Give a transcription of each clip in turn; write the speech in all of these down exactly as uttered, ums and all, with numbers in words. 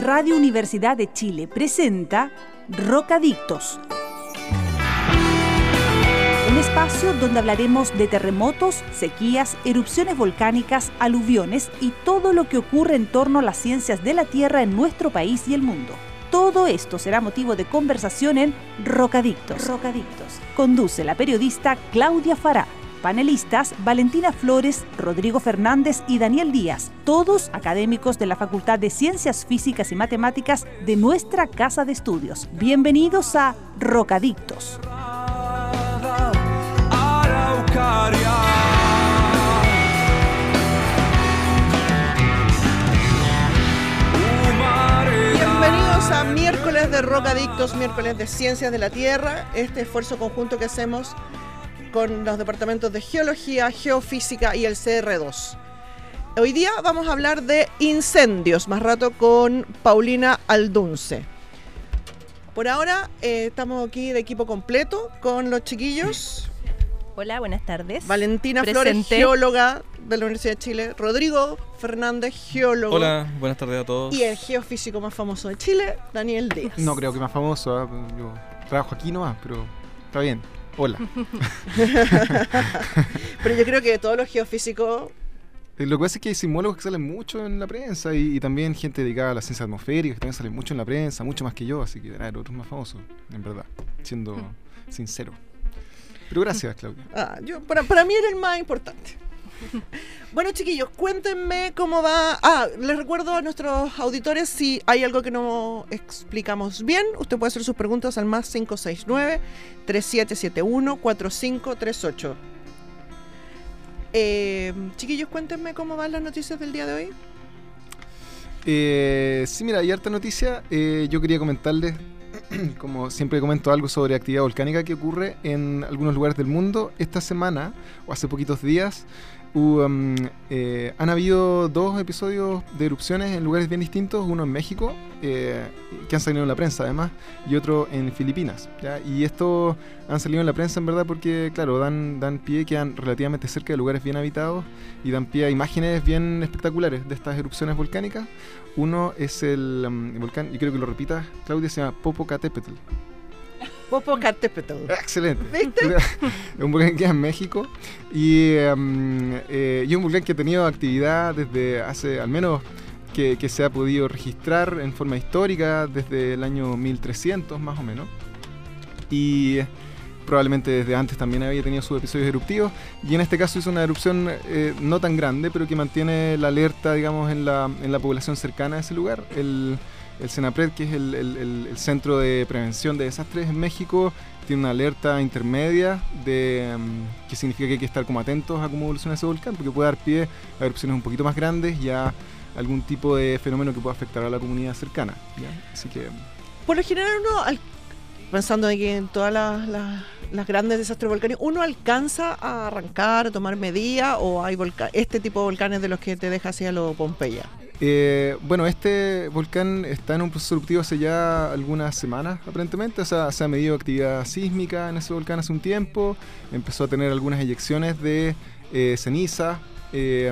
Radio Universidad de Chile presenta Rocadictos. Un espacio donde hablaremos de terremotos, sequías, erupciones volcánicas, aluviones y todo lo que ocurre en torno a las ciencias de la Tierra en nuestro país y el mundo. Todo esto será motivo de conversación en Rocadictos. Rocadictos. Conduce la periodista Claudia Fará. Panelistas Valentina Flores, Rodrigo Fernández y Daniel Díaz, todos académicos de la Facultad de Ciencias Físicas y Matemáticas de nuestra Casa de Estudios. Bienvenidos a Rocadictos. Bienvenidos a miércoles de Rocadictos, miércoles de Ciencias de la Tierra, este esfuerzo conjunto que hacemos con los departamentos de Geología, Geofísica y el C R dos. Hoy día vamos a hablar de incendios, más rato con Paulina Aldunce. Por ahora eh, estamos aquí de equipo completo con los chiquillos. Hola, buenas tardes. Valentina Presente. Flores, geóloga de la Universidad de Chile. Rodrigo Fernández, geólogo. Hola, buenas tardes a todos. Y el geofísico más famoso de Chile, Daniel Díaz. No creo que más famoso, ¿eh? Yo trabajo aquí nomás, pero está bien. Hola. Pero yo creo que todos los geofísicos... Lo que pasa es que hay sismólogos que salen mucho en la prensa y, y también gente dedicada a la ciencia atmosférica que también salen mucho en la prensa, mucho más que yo, así que hay otros más famosos, en verdad, siendo sincero. Pero gracias, Claudia. Ah, yo, para, para mí era el más importante. Bueno, chiquillos, cuéntenme cómo va. Ah, les recuerdo a nuestros auditores, si hay algo que no explicamos bien, usted puede hacer sus preguntas al más cinco seis nueve, tres siete siete uno, cuatro cinco tres ocho. Eh, chiquillos, cuéntenme cómo van las noticias del día de hoy. Eh, sí, mira, hay harta noticia. Eh, yo quería comentarles, como siempre comento algo sobre actividad volcánica que ocurre en algunos lugares del mundo. Esta semana, o hace poquitos días, Um, eh, han habido dos episodios de erupciones en lugares bien distintos, uno en México, eh, que han salido en la prensa además, y otro en Filipinas, ¿ya? Y estos han salido en la prensa en verdad porque, claro, dan, dan pie, quedan relativamente cerca de lugares bien habitados y dan pie a imágenes bien espectaculares de estas erupciones volcánicas. Uno es el um, volcán, y creo que lo repitas, Claudia, se llama Popocatépetl. Popocatépetl. Excelente. ¿Viste? Es un volcán que queda en México y, um, eh, y es un volcán que ha tenido actividad desde hace, al menos que, que se ha podido registrar en forma histórica desde el año mil trescientos más o menos. Y probablemente desde antes también había tenido sus episodios eruptivos, y en este caso hizo una erupción eh, no tan grande, pero que mantiene la alerta, digamos, en la, en la población cercana a ese lugar. El, el CENAPRED, que es el, el, el, el Centro de Prevención de Desastres en México, tiene una alerta intermedia, de um, que significa que hay que estar como atentos a cómo evoluciona ese volcán, porque puede dar pie a erupciones un poquito más grandes y a algún tipo de fenómeno que pueda afectar a la comunidad cercana, ¿ya? Así que... Por lo general uno, al, pensando en que en todas las, las, las grandes desastres volcánicos, ¿uno alcanza a arrancar, a tomar medidas, o hay volca- este tipo de volcanes de los que te deja hacia lo Pompeya? Eh, bueno, este volcán está en un proceso eruptivo hace ya algunas semanas, aparentemente. O sea, se ha medido actividad sísmica en ese volcán hace un tiempo. Empezó a tener algunas eyecciones de eh, ceniza eh,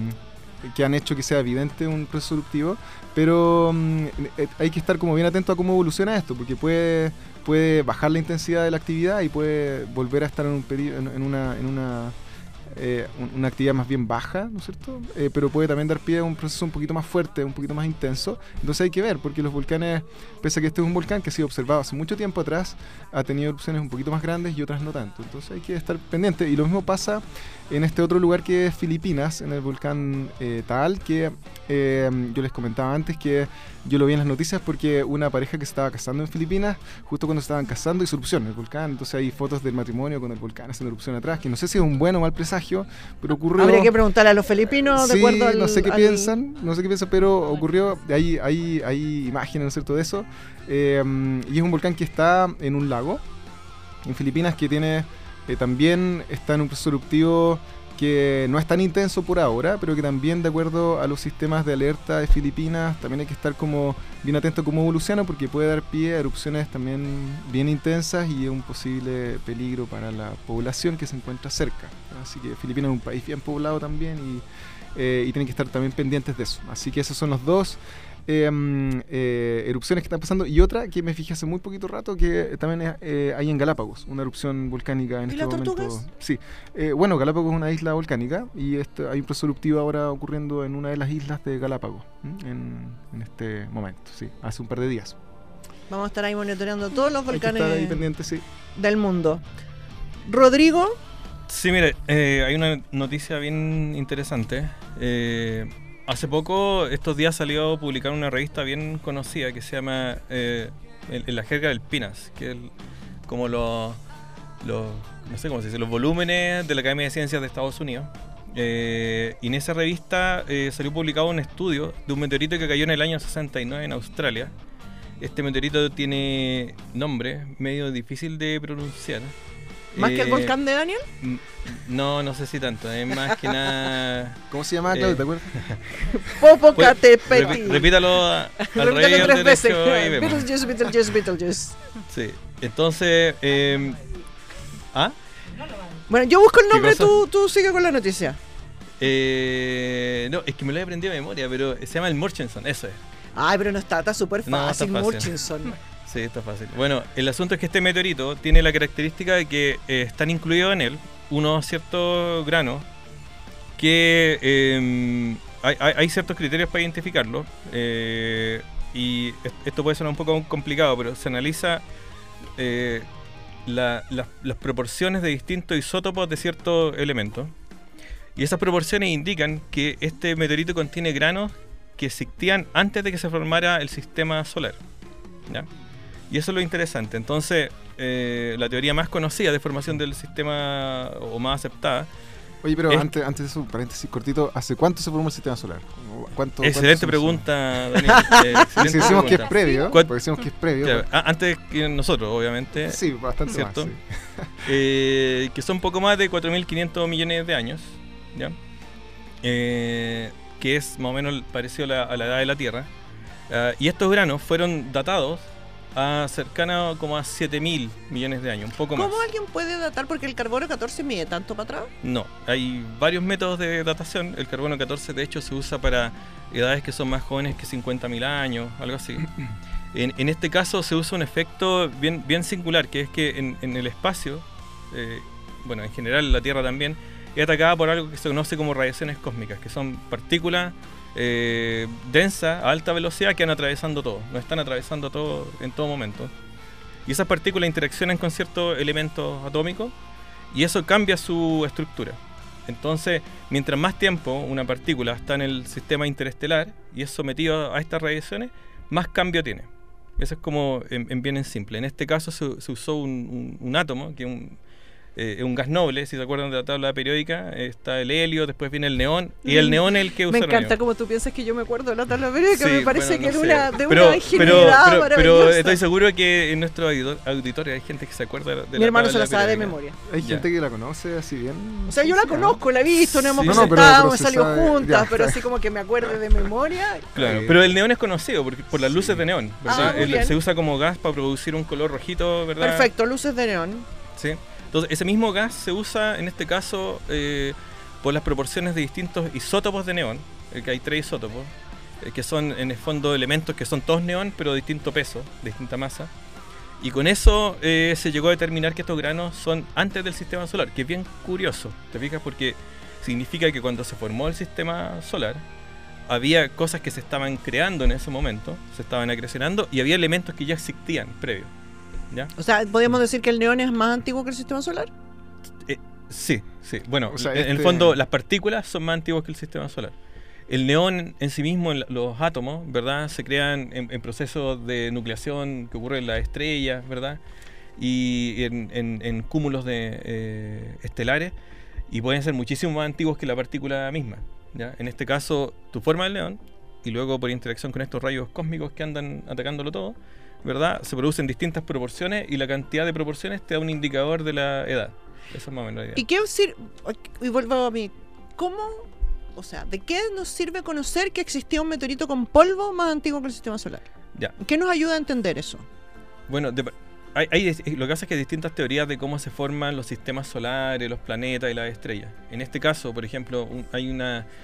que han hecho que sea evidente un proceso eruptivo. Pero um, hay que estar como bien atento a cómo evoluciona esto, porque puede, puede bajar la intensidad de la actividad y puede volver a estar en, un peri- en, en una... En una Eh, una actividad más bien baja, ¿no es cierto? Eh, pero puede también dar pie a un proceso un poquito más fuerte, un poquito más intenso. Entonces hay que ver, porque los volcanes, pese a que este es un volcán que ha sido observado hace mucho tiempo atrás, ha tenido erupciones un poquito más grandes y otras no tanto. Entonces hay que estar pendiente. Y lo mismo pasa en este otro lugar que es Filipinas, en el volcán eh, Taal, que eh, yo les comentaba antes que yo lo vi en las noticias porque una pareja que se estaba casando en Filipinas, justo cuando estaban casando, hizo erupción en el volcán. Entonces hay fotos del matrimonio con el volcán haciendo erupción atrás, que no sé si es un buen o mal presagio, pero ocurrió... Habría que preguntarle a los filipinos de sí, acuerdo al... no sé qué al... piensan, no sé qué piensan, pero ocurrió, hay, hay, hay imágenes, ¿no es cierto?, de eso, eh, y es un volcán que está en un lago, en Filipinas, que tiene, eh, también está en un proceso eruptivo que no es tan intenso por ahora, pero que también, de acuerdo a los sistemas de alerta de Filipinas, también hay que estar como bien atento a cómo evoluciona, porque puede dar pie a erupciones también bien intensas y un posible peligro para la población que se encuentra cerca. Así que Filipinas es un país bien poblado también, y eh, y tienen que estar también pendientes de eso. Así que esos son los dos Eh, eh, erupciones que están pasando, y otra que me fijé hace muy poquito rato que también es, eh, hay en Galápagos, una erupción volcánica en ¿Y este las momento. tortugas? Sí, eh, bueno, Galápagos es una isla volcánica y este, hay un proceso eruptivo ahora ocurriendo en una de las islas de Galápagos en, en este momento, sí, hace un par de días. Vamos a estar ahí monitoreando todos los Hay que volcanes estar ahí pendiente, sí. del mundo. Rodrigo, Sí, mire, eh, hay una noticia bien interesante. Eh, hace poco, estos días salió a publicar una revista bien conocida que se llama eh, en, en la jerga del Pinas, que es el- como los, los, no sé cómo se dice, los volúmenes de la Academia de Ciencias de Estados Unidos. Eh, y en esa revista eh, salió publicado un estudio de un meteorito que cayó en el año sesenta y nueve en Australia. Este meteorito tiene nombre medio difícil de pronunciar. más que el Eh, volcán de Daniel. m- No, no sé si tanto. Es más que nada. ¿Cómo se llama, Eh, Claudio? ¿Te acuerdas? Popocatépetl. Repi- repítalo a- al Repítelo rey al tres veces. derecho y vemos. Beetlejuice, Beetlejuice, Beetlejuice. Sí. Entonces. Eh, ¿Ah? Bueno, yo busco el ¿Qué nombre, cosa? tú, tú sigue con la noticia. Eh, no, es que me lo he aprendido de memoria, pero se llama el Murchison, eso es. Ay, pero no está, está súper No, está fácil, fácil. Murchison. Sí, está fácil. Bueno, el asunto es que este meteorito tiene la característica de que eh, están incluidos en él unos ciertos granos que eh, hay, hay- hay ciertos criterios para identificarlo. eh, y es- esto puede sonar un poco complicado, pero se analiza eh, la- la- las proporciones de distintos isótopos de ciertos elementos. Y esas proporciones indican que este meteorito contiene granos que existían antes de que se formara el sistema solar. ¿Ya? Y eso es lo interesante. Entonces, eh, la teoría más conocida de formación del sistema, o más aceptada. Oye, pero Es- antes, antes de eso, paréntesis cortito, ¿hace cuánto se formó el sistema solar? ¿Cuánto, Excelente cuánto se pregunta, Daniel. eh, hizo? excelente Si decimos que es pregunta. previo, ¿Cuán- porque decimos que es previo. Claro, a- antes que nosotros, obviamente. Sí, bastante ¿cierto? más. Sí. eh, que son poco más de cuatro mil quinientos millones de años. ¿Ya? Eh, que es más o menos parecido a la, a la edad de la Tierra. Ah, y estos granos fueron datados a cercano como a siete mil millones de años, un poco más. ¿Cómo alguien puede datar? Porque el carbono catorce mide tanto para atrás. No, hay varios métodos de datación. El carbono catorce de hecho se usa para edades que son más jóvenes que cincuenta mil años, algo así. En, en este caso se usa un efecto bien, bien singular, que es que en, en el espacio, eh, bueno, en general la Tierra también, es atacada por algo que se conoce como radiaciones cósmicas, que son partículas eh, densas a alta velocidad que van atravesando todo, no están atravesando todo en todo momento. Y esas partículas interaccionan con ciertos elementos atómicos y eso cambia su estructura. Entonces, mientras más tiempo una partícula está en el sistema interestelar y es sometida a estas radiaciones, más cambio tiene. Eso es como en, en bien en simple. En este caso se, se usó un, un, un átomo, que es un, eh, un gas noble, si se acuerdan de la tabla periódica. Está el helio, después viene el neón, y el neón es el que Me usaron encanta ellos. como tú piensas que yo me acuerdo de la tabla periódica, Sí, me parece bueno, que no era sé. una, de pero, una ingenuidad pero, pero, pero maravillosa. estoy seguro que en nuestro auditor- auditorio hay gente que se acuerda de la Mi hermano se tabla la sabe de periódica. memoria. Hay Ya. gente que la conoce así bien. O sea, yo la Sí, conozco, la he visto, nos hemos Sí. No, no, pero- presentado, pero hemos se salido sabe- juntas, ya, pero está. así como que me acuerde de memoria. Claro, Eh, pero el neón es conocido porque, por las luces de neón, ¿verdad? Ah, muy El- bien. se usa como gas para producir un color rojito, ¿verdad? Perfecto, luces de neón. Sí. Entonces, ese mismo gas se usa en este caso eh, por las proporciones de distintos isótopos de neón, eh, que hay tres isótopos, eh, que son en el fondo elementos que son todos neón, pero de distinto peso, de distinta masa. Y con eso eh, se llegó a determinar que estos granos son antes del sistema solar, que es bien curioso, ¿te fijas? Porque significa que cuando se formó el sistema solar, había cosas que se estaban creando en ese momento, se estaban acrecionando, y había elementos que ya existían previos. ¿Ya? O sea, ¿podríamos decir que el neón es más antiguo que el sistema solar? Eh, sí, sí. Bueno, O sea, en en el este- fondo las partículas son más antiguas que el sistema solar. El neón en sí mismo, en la- los átomos, ¿verdad? Se crean en, en procesos de nucleación que ocurren en las estrellas, ¿verdad? Y en, en- en cúmulos de eh, estelares, y pueden ser muchísimo más antiguos que la partícula misma, ¿ya? En este caso, tu forma del neón, y luego por interacción con estos rayos cósmicos que andan atacándolo todo, ¿verdad? Se producen distintas proporciones y la cantidad de proporciones te da un indicador de la edad. Eso es más o menos la idea. ¿Y qué sirve? Y vuelvo a mí. ¿Cómo? O sea, ¿de qué nos sirve conocer que existía un meteorito con polvo más antiguo que el sistema solar? Ya. ¿Qué nos ayuda a entender eso? Bueno, de- hay, hay- lo que pasa es que hay distintas teorías de cómo se forman los sistemas solares, los planetas y las estrellas. En este caso, por ejemplo, un- hay una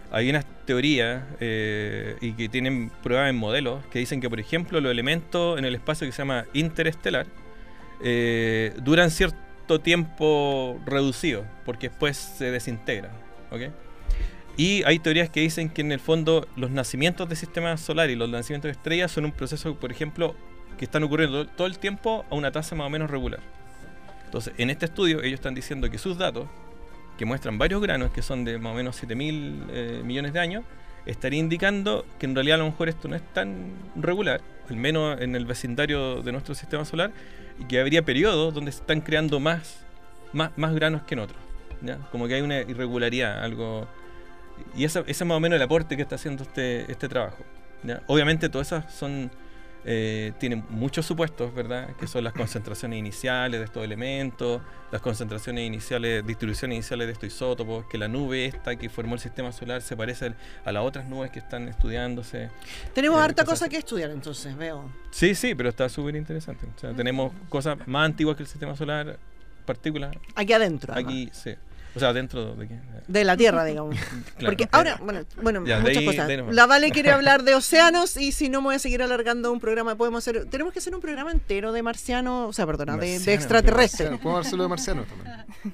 hay unas teorías eh, y que tienen pruebas en modelos que dicen que, por ejemplo, los elementos en el espacio que se llama interestelar eh, duran cierto tiempo reducido, porque después se desintegran, ¿ok? Y hay teorías que dicen que en el fondo los nacimientos de sistemas solares y los nacimientos de estrellas son un proceso, por ejemplo, que están ocurriendo todo el tiempo a una tasa más o menos regular. Entonces, en este estudio ellos están diciendo que sus datos, que muestran varios granos que son de más o menos siete mil eh, millones de años, estaría indicando que en realidad a lo mejor esto no es tan regular, al menos en el vecindario de nuestro sistema solar, y que habría periodos donde se están creando más, más, más granos que en otros, ¿ya? Como que hay una irregularidad, algo... Y ese, ese es más o menos el aporte que está haciendo este, este trabajo, ¿ya? Obviamente todas esas son... Eh, tienen muchos supuestos, ¿verdad? Que son las concentraciones iniciales de estos elementos, las concentraciones iniciales, distribuciones iniciales de estos isótopos, que la nube esta que formó el sistema solar se parece a las otras nubes que están estudiándose. Tenemos eh, harta cosas... cosa que estudiar entonces, veo. Sí, sí, pero está súper interesante. O sea, tenemos cosas más antiguas que el sistema solar, partículas. Aquí adentro. Aquí, sí. O sea, dentro de qué? De la Tierra, digamos. Claro. Porque ahora, bueno, bueno Ya, muchas ahí, cosas. no. La Vale quiere hablar de océanos y si no me voy a seguir alargando un programa, podemos hacer, tenemos que hacer un programa entero de marciano, o sea, perdona, de, Marciano, de extraterrestre. marciano. Podemos hacerlo de marcianos también.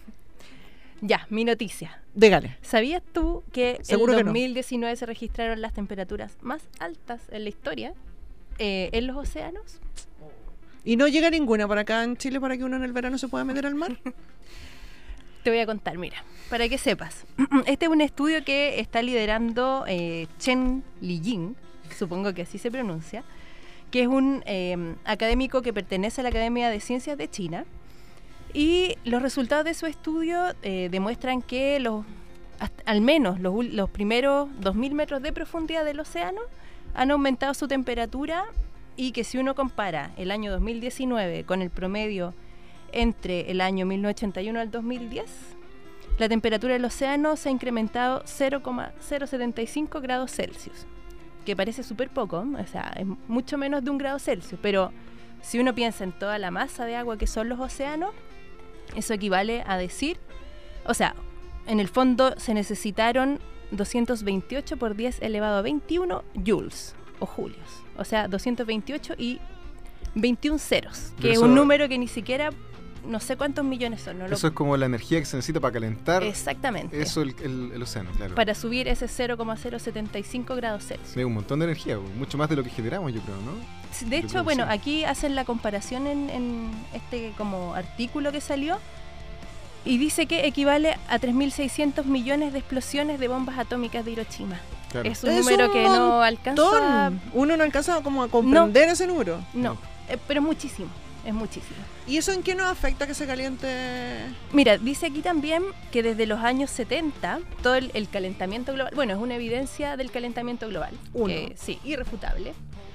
Ya, mi noticia. Dígale. ¿Sabías tú que Seguro en que no. dos mil diecinueve se registraron las temperaturas más altas en la historia eh, en los océanos? ¿Y no llega ninguna para acá en Chile para que uno en el verano se pueda meter al mar? Te voy a contar, mira, para que sepas. Este es un estudio que está liderando eh, Chen Liying, supongo que así se pronuncia, que es un eh, académico que pertenece a la Academia de Ciencias de China. Y los resultados de su estudio eh, demuestran que los, hasta, al menos los, los primeros dos mil metros de profundidad del océano han aumentado su temperatura, y que si uno compara el año dos mil diecinueve con el promedio entre el año mil novecientos ochenta y uno al dos mil diez, la temperatura del océano se ha incrementado cero coma cero setenta y cinco grados Celsius, que parece súper poco, o sea, es mucho menos de un grado Celsius, pero si uno piensa en toda la masa de agua que son los océanos, eso equivale a decir, o sea, en el fondo se necesitaron doscientos veintiocho por diez elevado a veintiuno joules o julios, o sea, doscientos veintiocho y veintiún ceros, que eso, es un número que ni siquiera, no sé cuántos millones son. No eso lo... es como la energía que se necesita para calentar. Exactamente. Eso el, el, el océano, claro. Para subir ese cero coma cero setenta y cinco grados Celsius. Es un montón de energía, mucho más de lo que generamos, yo creo, ¿no? De Yo hecho, creo bueno, que sí. aquí hacen la comparación en, en este como artículo que salió, y dice que equivale a tres mil seiscientos millones de explosiones de bombas atómicas de Hiroshima. Claro. Es un Es número un que no alcanza a... Uno no alcanza como a comprender ese número. No, eh, pero es muchísimo, es muchísimo. ¿Y eso en qué nos afecta que se caliente? Mira, dice aquí también que desde los años setenta, todo el, el calentamiento global, bueno, es una evidencia del calentamiento global. Uno. Que, sí, irrefutable.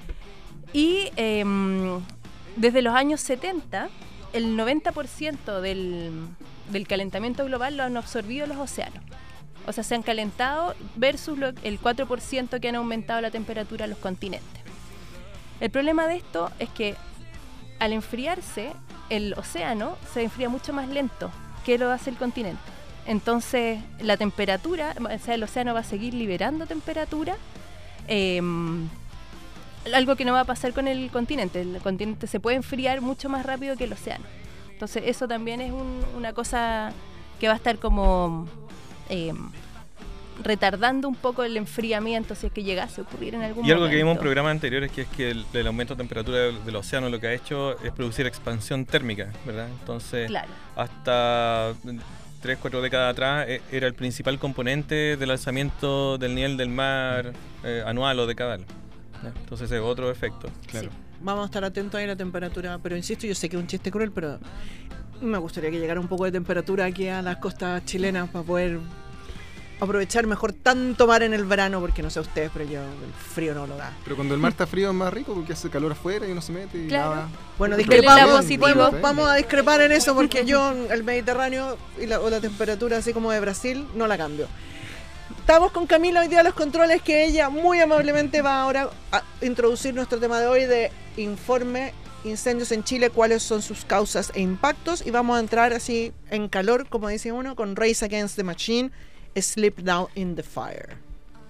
Y eh, desde los años setenta, el noventa por ciento del, del calentamiento global lo han absorbido los océanos. O sea, se han calentado versus lo, el cuatro por ciento que han aumentado la temperatura en los continentes. El problema de esto es que al enfriarse, el océano se enfría mucho más lento que lo hace el continente. Entonces, la temperatura, o sea, el océano va a seguir liberando temperatura, eh, algo que no va a pasar con el continente. El continente se puede enfriar mucho más rápido que el océano. Entonces, eso también es un, una cosa que va a estar como... Eh, retardando un poco el enfriamiento si es que llegase a ocurrir en algún momento. Y algo que vimos en programas anteriores, que es que el, el aumento de temperatura del, del océano lo que ha hecho es producir expansión térmica, ¿verdad? Entonces, Claro. hasta tres, cuatro décadas atrás eh, era el principal componente del alzamiento del nivel del mar eh, anual o decadal, ¿ya? Entonces ese es otro efecto. Claro. Sí. Vamos a estar atentos ahí a la temperatura, pero insisto, yo sé que es un chiste cruel, pero me gustaría que llegara un poco de temperatura aquí a las costas chilenas para poder aprovechar mejor tanto mar en el verano, porque no sé ustedes, pero yo el frío no lo da. Pero cuando el mar está frío es más rico porque hace calor afuera y uno se mete y Claro. nada. Bueno, Del discrepamos, lado positivo. vamos, vamos a discrepar en eso, porque yo el Mediterráneo y la, o la temperatura así como de Brasil no la cambio. Estamos con Camila hoy día a los controles, que ella muy amablemente va ahora a introducir nuestro tema de hoy de informe incendios en Chile, cuáles son sus causas e impactos, y vamos a entrar así en calor, como dice uno, con Race Against the Machine, Sleep Now in the Fire.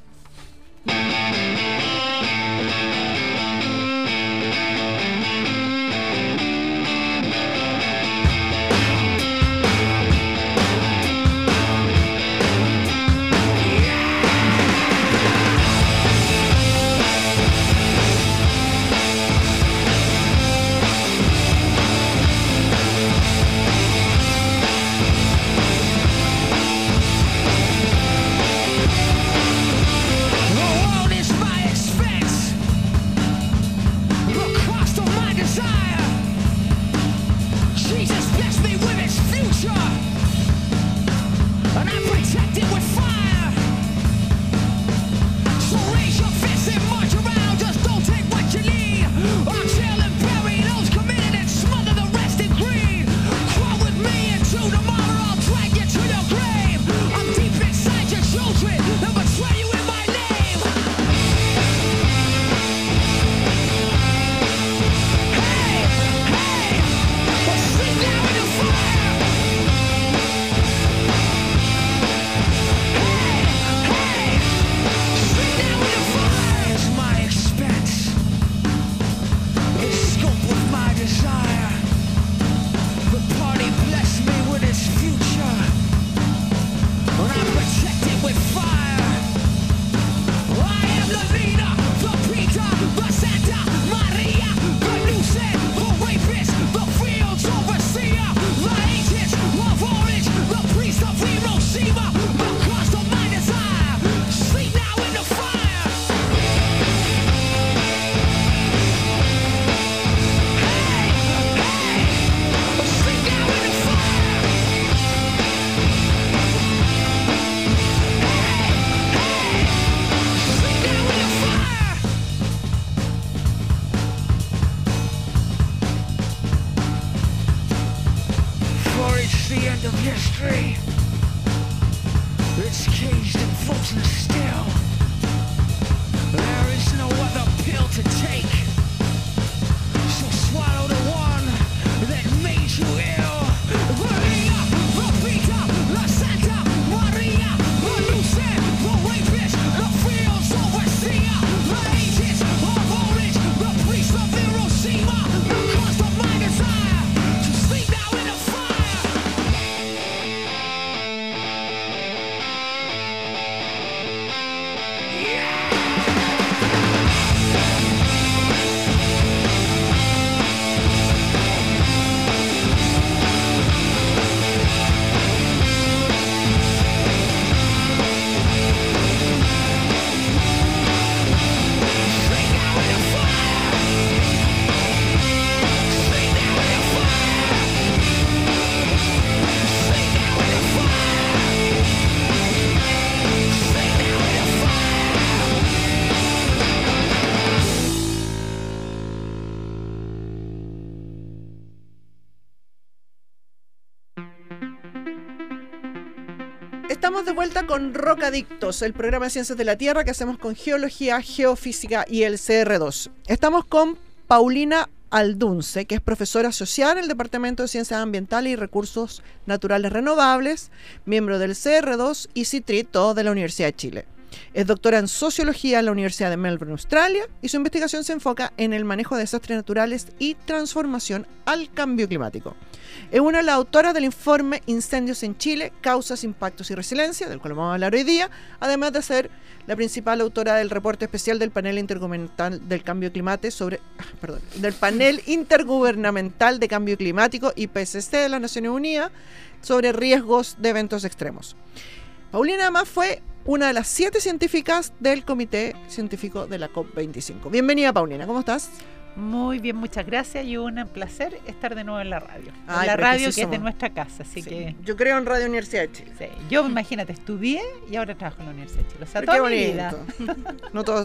Estamos de vuelta con Rocadictos, el programa de Ciencias de la Tierra que hacemos con Geología, Geofísica y el C R dos. Estamos con Paulina Aldunce, que es profesora asociada en el Departamento de Ciencias Ambientales y Recursos Naturales Renovables, miembro del C R dos y CITRI, todo de la Universidad de Chile. Es doctora en Sociología en la Universidad de Melbourne, Australia, y su investigación se enfoca en el manejo de desastres naturales y transformación al cambio climático. Es una de las autoras del informe Incendios en Chile, Causas, Impactos y Resiliencia, del cual vamos a hablar hoy día, además de ser la principal autora del reporte especial del Panel Intergubernamental del Cambio Climático sobre, perdón, del Panel Intergubernamental de Cambio Climático I P C C de las Naciones Unidas sobre riesgos de eventos extremos. Paulina además fue una de las siete científicas del Comité Científico de la COP veinticinco. Bienvenida, Paulina, ¿cómo estás? Muy bien, muchas gracias y un placer estar de nuevo en la radio. Ay, en la radio que, sí es de somos. nuestra casa, así Sí. que... Yo creo en Radio Universidad de Chile. Sí. Yo, imagínate, estudié y ahora trabajo en la Universidad de Chile. O sea, Pero toda qué mi bonito. vida. No todos.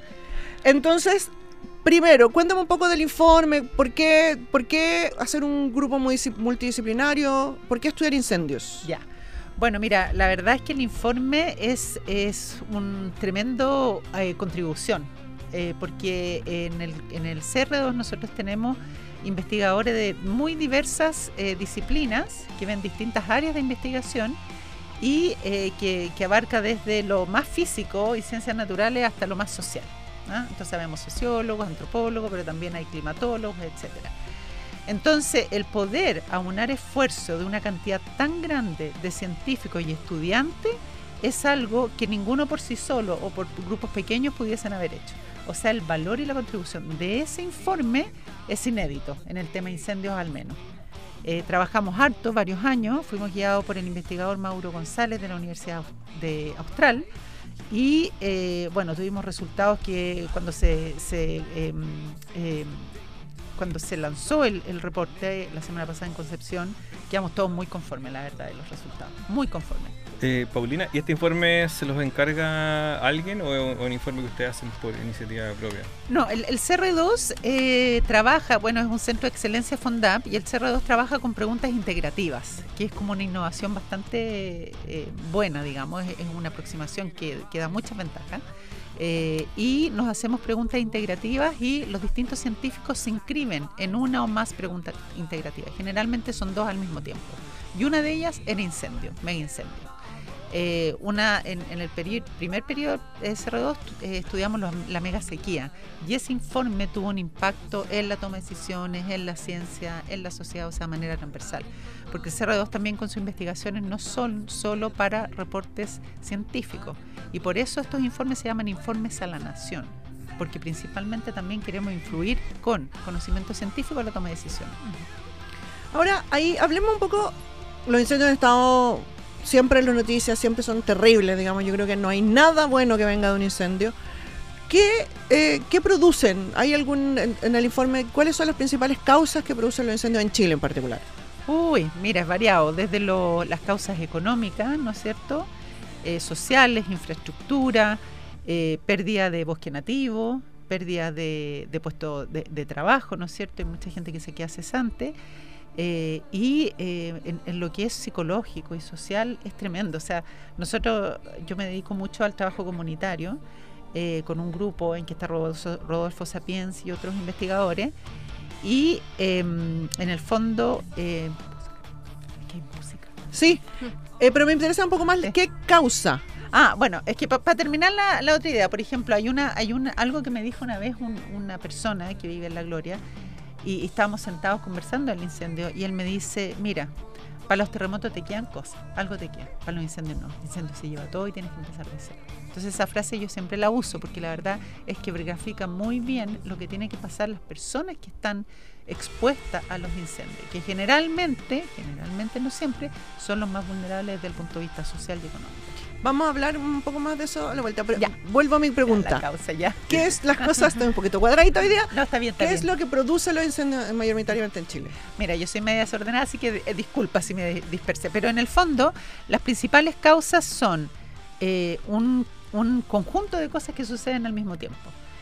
Entonces, primero, cuéntame un poco del informe. ¿Por qué, por qué hacer un grupo multidisciplinario? ¿Por qué estudiar incendios? Ya. Bueno, mira, la verdad es que el informe es, es un tremendo eh, contribución, eh, porque en el, en el C R dos nosotros tenemos investigadores de muy diversas eh, disciplinas que ven distintas áreas de investigación y eh, que, que abarca desde lo más físico y ciencias naturales hasta lo más social, ¿no? Entonces sabemos sociólogos, antropólogos, pero también hay climatólogos, etcétera. Entonces, el poder aunar esfuerzo de una cantidad tan grande de científicos y estudiantes es algo que ninguno por sí solo o por grupos pequeños pudiesen haber hecho. O sea, el valor y la contribución de ese informe es inédito, en el tema incendios al menos. Eh, trabajamos harto, varios años, fuimos guiados por el investigador Mauro González de la Universidad de Austral y, eh, bueno, tuvimos resultados que cuando se... se eh, eh, cuando se lanzó el, el reporte la semana pasada en Concepción, quedamos todos muy conformes, la verdad, de los resultados. Muy conformes. Eh, Paulina, ¿y este informe se los encarga alguien o es un informe que ustedes hacen por iniciativa propia? No, el, el C R dos eh, trabaja, bueno, es un centro de excelencia FONDAP y el C R dos trabaja con preguntas integrativas, que es como una innovación bastante eh, buena, digamos, es, es una aproximación que, que da muchas ventajas. Eh, y nos hacemos preguntas integrativas y los distintos científicos se inscriben en una o más preguntas integrativas. Generalmente son dos al mismo tiempo. Y una de ellas era incendio, mega incendio. Eh, una, en, en el peri- primer periodo de C R dos eh, estudiamos los, la mega sequía y ese informe tuvo un impacto en la toma de decisiones, en la ciencia, en la sociedad, o sea, de manera transversal. Porque el C R dos también con sus investigaciones no son solo para reportes científicos y por eso estos informes se llaman informes a la nación, porque principalmente también queremos influir con conocimiento científico en la toma de decisiones. Ahora, ahí hablemos un poco, los incendios han estado siempre en las noticias, siempre son terribles, digamos, yo creo que no hay nada bueno que venga de un incendio. ¿Qué, eh, ¿qué producen? ¿Hay algún, en, en el informe, cuáles son las principales causas que producen los incendios en Chile en particular? Uy, mira, es variado, desde lo, las causas económicas, ¿no es cierto?, eh, sociales, infraestructura, eh, pérdida de bosque nativo, pérdida de, de puestos de, de trabajo, ¿no es cierto?, hay mucha gente que se queda cesante, eh, y eh, en, en lo que es psicológico y social es tremendo. O sea, nosotros, yo me dedico mucho al trabajo comunitario, eh, con un grupo en que está Rodolfo, Rodolfo Sapiens y otros investigadores, y eh, en el fondo eh, ¿qué música? Sí, eh, pero me interesa un poco más Sí. qué causa. Ah, bueno, es que para pa terminar la, la otra idea, por ejemplo, hay una, hay una, algo que me dijo una vez un, una persona que vive en La Gloria y, y estábamos sentados conversando del incendio y él me dice, mira, para los terremotos te quedan cosas, algo te queda, para los incendios no, el incendio se lleva todo y tienes que empezar de cero. Entonces esa frase yo siempre la uso porque la verdad es que grafica muy bien lo que tienen que pasar las personas que están expuestas a los incendios, que generalmente, generalmente no siempre, son los más vulnerables desde el punto de vista social y económico. Vamos a hablar un poco más de eso a la vuelta, pero Ya. vuelvo a mi La pregunta. causa ya. ¿Qué es las cosas? Estoy un poquito cuadradita hoy día. No, está bien, está ¿Qué bien. es lo que produce los incendios mayoritariamente en Chile? Mira, yo soy media desordenada, así que eh, disculpa si me dispersé, pero en el fondo las principales causas son eh, un, un conjunto de cosas que suceden al mismo tiempo.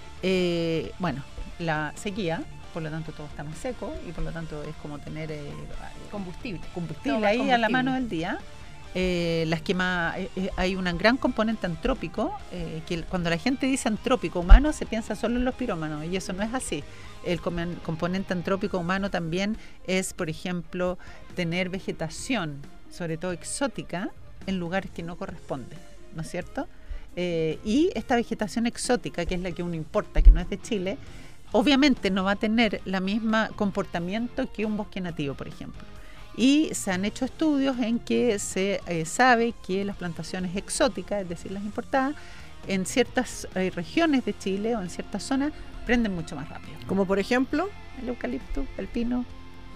Eh, bueno, la sequía, por lo tanto todo está más seco y por lo tanto es como tener eh, Combustible. combustible Todo ahí a la combustible. mano del día. Eh, las quema, eh, eh, hay un gran componente antrópico, eh, que el- cuando la gente dice antrópico humano se piensa solo en los pirómanos y eso no es así. El comen- componente antrópico humano también es, por ejemplo, tener vegetación, sobre todo exótica, en lugares que no corresponden, ¿no es cierto? Eh, y esta vegetación exótica, que es la que uno importa, que no es de Chile, obviamente no va a tener la misma comportamiento que un bosque nativo, por ejemplo. Y se han hecho estudios en que se eh, sabe que las plantaciones exóticas, es decir, las importadas, en ciertas eh, regiones de Chile o en ciertas zonas prenden mucho más rápido. Como por ejemplo, El eucalipto, el pino.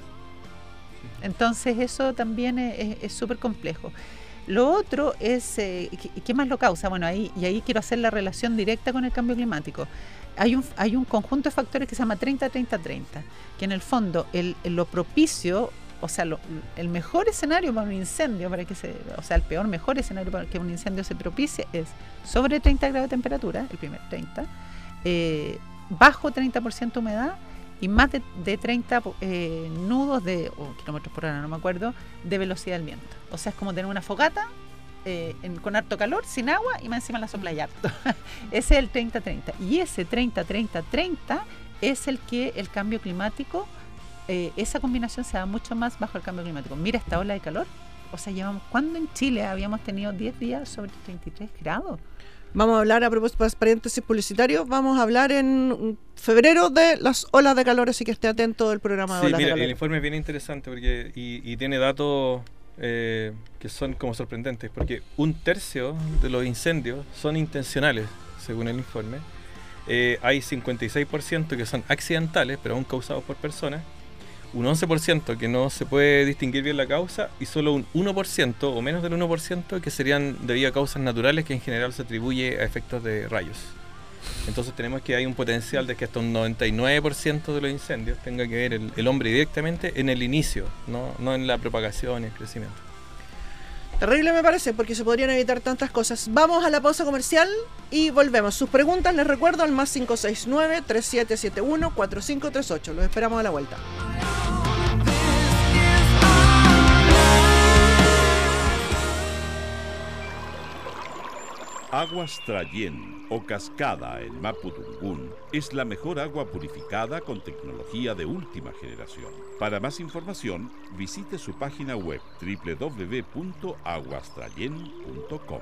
Entonces eso también es súper complejo. Lo otro es, eh, ¿qué, ¿qué más lo causa? Bueno, ahí, y ahí quiero hacer la relación directa con el cambio climático. Hay un, hay un conjunto de factores que se llama treinta treinta treinta, que en el fondo el, lo propicio, o sea, lo, el mejor escenario para un incendio, para que se, o sea, el peor mejor escenario para que un incendio se propicie es sobre treinta grados de temperatura, el primer treinta, eh, bajo treinta por ciento humedad y más de, de treinta eh, nudos de, o kilómetros por hora, no me acuerdo, de velocidad del viento. O sea, es como tener una fogata eh, en, con harto calor, sin agua y más encima la sopla y harto. Ese es el treinta treinta. Y ese treinta treinta treinta es el que el cambio climático, eh, esa combinación se da mucho más bajo el cambio climático. Mira esta ola de calor o sea, llevamos, ¿cuándo en Chile habíamos tenido diez días sobre treinta y tres grados? Vamos a hablar, a propósito de paréntesis publicitarios, vamos a hablar en febrero de las olas de calor, así que esté atento del programa de Sí, olas mira, de calor. el informe es bien interesante porque y, y tiene datos eh, que son como sorprendentes, porque un tercio de los incendios son intencionales, según el informe. Eh, hay cincuenta y seis por ciento que son accidentales, pero aún causados por personas, un once por ciento que no se puede distinguir bien la causa y solo un uno por ciento o menos del uno por ciento que serían debido a causas naturales, que en general se atribuye a efectos de rayos. Entonces tenemos que hay un potencial de que hasta un noventa y nueve por ciento de los incendios tenga que ver el, el hombre directamente en el inicio, no, no en la propagación y el crecimiento. Terrible me parece, porque se podrían evitar tantas cosas. Vamos a la pausa comercial y volvemos. Sus preguntas, les recuerdo, al más cinco seis nueve, tres siete siete uno, cuatro cinco tres ocho. Los esperamos a la vuelta. Aguas Trayén o Cascada en Mapudungún es la mejor agua purificada con tecnología de última generación. Para más información, visite su página web doble u doble u doble u punto aguas trayen punto com.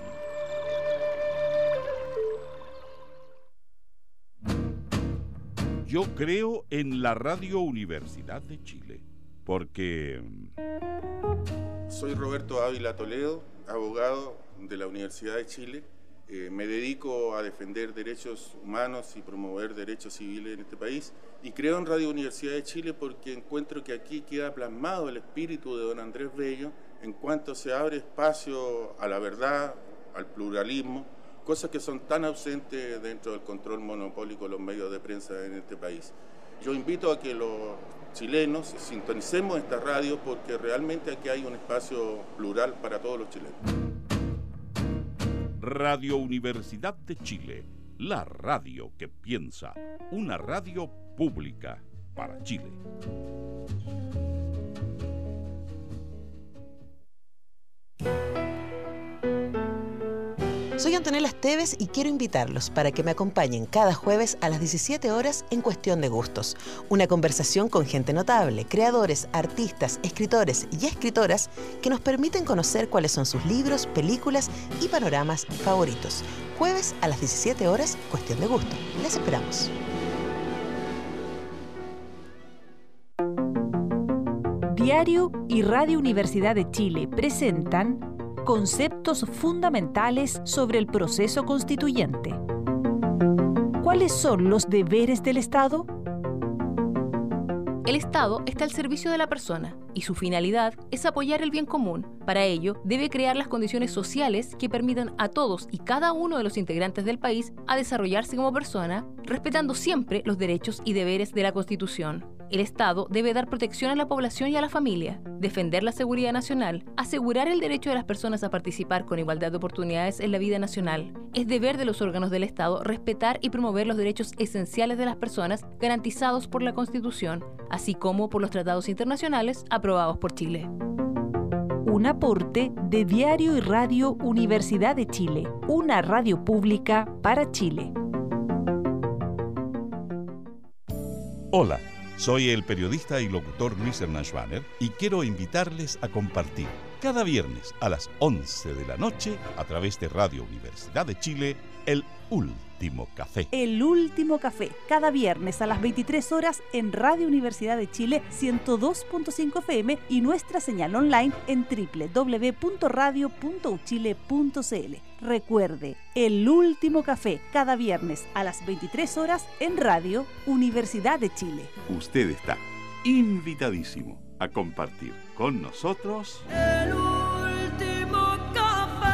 Yo creo en la Radio Universidad de Chile, porque... Soy Roberto Ávila Toledo, abogado de la Universidad de Chile. Eh, me dedico a defender derechos humanos y promover derechos civiles en este país, y creo en Radio Universidad de Chile porque encuentro que aquí queda plasmado el espíritu de don Andrés Bello en cuanto se abre espacio a la verdad, al pluralismo, cosas que son tan ausentes dentro del control monopólico de los medios de prensa en este país. Yo invito a que los chilenos sintonicemos esta radio porque realmente aquí hay un espacio plural para todos los chilenos. Radio Universidad de Chile, la radio que piensa, una radio pública para Chile. Soy Antonella Esteves y quiero invitarlos para que me acompañen cada jueves a las diecisiete horas en Cuestión de Gustos. Una conversación con gente notable, creadores, artistas, escritores y escritoras que nos permiten conocer cuáles son sus libros, películas y panoramas favoritos. Jueves a las diecisiete horas, Cuestión de Gustos. Les esperamos. Diario y Radio Universidad de Chile presentan Conceptos fundamentales sobre el proceso constituyente. ¿Cuáles son los deberes del Estado? El Estado está al servicio de la persona y su finalidad es apoyar el bien común. Para ello, debe crear las condiciones sociales que permitan a todos y cada uno de los integrantes del país a desarrollarse como persona, respetando siempre los derechos y deberes de la Constitución. El Estado debe dar protección a la población y a la familia, defender la seguridad nacional, asegurar el derecho de las personas a participar con igualdad de oportunidades en la vida nacional. Es deber de los órganos del Estado respetar y promover los derechos esenciales de las personas garantizados por la Constitución, así como por los tratados internacionales aprobados por Chile. Un aporte de Diario y Radio Universidad de Chile, una radio pública para Chile. Hola. Soy el periodista y locutor Luis Hernán Schwaner y quiero invitarles a compartir cada viernes a las once de la noche a través de Radio Universidad de Chile el Último Café. El Último Café, cada viernes a las veintitrés horas en Radio Universidad de Chile ciento dos punto cinco F M y nuestra señal online en doble u doble u doble u punto radio punto u chile punto c l. Recuerde, El Último Café, cada viernes a las veintitrés horas en Radio Universidad de Chile. Usted está invitadísimo a compartir con nosotros El Último Café.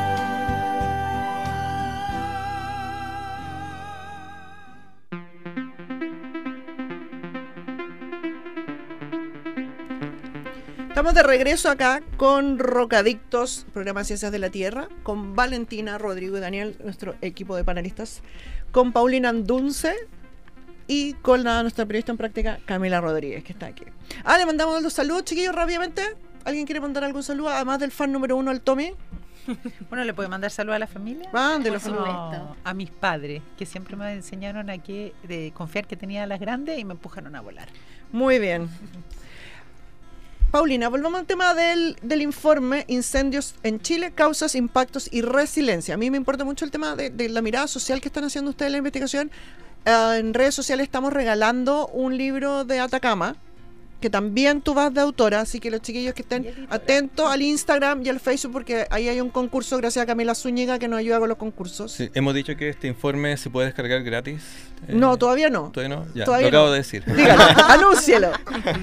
Estamos de regreso acá con Rocadictos, programa Ciencias de la Tierra, con Valentina, Rodrigo y Daniel, nuestro equipo de panelistas, con Paulina Andunce y con la, nuestra periodista en práctica, Camila Rodríguez, que está aquí. Ah, le mandamos los saludos, chiquillos, rápidamente. ¿Alguien quiere mandar algún saludo, además del fan número uno, el Tommy? Bueno, ¿le puede mandar saludos a la familia? Mándelo. No, a mis padres, que siempre me enseñaron a que de confiar que tenía a las grandes y me empujaron a volar. Muy bien. Paulina, volvamos al tema del, del informe Incendios en Chile, causas, impactos y resiliencia. A mí me importa mucho el tema de, de la mirada social que están haciendo ustedes en la investigación. Uh, en redes sociales estamos regalando un libro de Atacama, que también tú vas de autora, así que los chiquillos que estén atentos al Instagram y al Facebook, porque ahí hay un concurso gracias a Camila Zúñiga que nos ayuda con los concursos. Sí, hemos dicho que este informe se puede descargar gratis. Eh, no, todavía no. Todavía no, ya, todavía lo acabo no. de decir. Dígalo, anúncielo.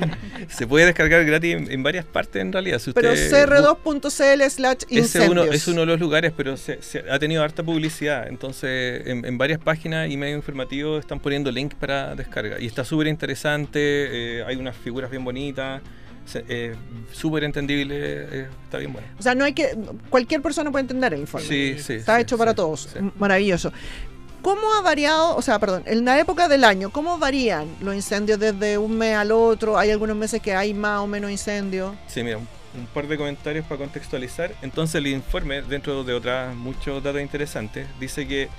Se puede descargar gratis en, en varias partes en realidad. Si pero usted, c r dos punto c l slash incendios. uno, es uno de los lugares, pero se, se ha tenido harta publicidad. Entonces, en, en varias páginas y medios informativos están poniendo links para descarga. Y está súper interesante, eh, hay unas figuras bien bonitas. Eh, súper entendible, eh, está bien bueno. O sea, no hay que cualquier persona puede entender el informe. Sí, sí, está sí, hecho sí, para todos. sí. Maravilloso. ¿Cómo ha variado, o sea, perdón, en la época del año, cómo varían los incendios desde un mes al otro? ¿Hay algunos meses que hay más o menos incendios? Sí, mira, un, un par de comentarios para contextualizar. Entonces el informe, dentro de otras muchos datos interesantes, dice que